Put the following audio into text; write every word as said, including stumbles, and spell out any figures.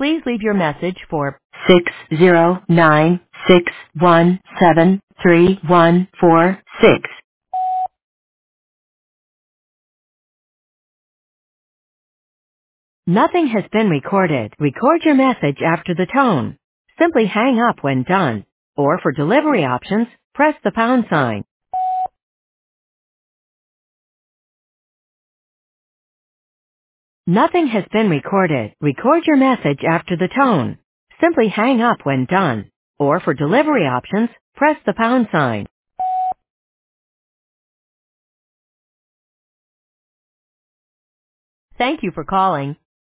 Please leave your message for six zero nine six one seven three one four six. Nothing has been recorded. Record your message after the tone. Simply hang up when done. Or for delivery options, press the pound sign. Nothing has been recorded. Record your message after the tone. Simply hang up when done. Or for delivery options, press the pound sign. Thank you for calling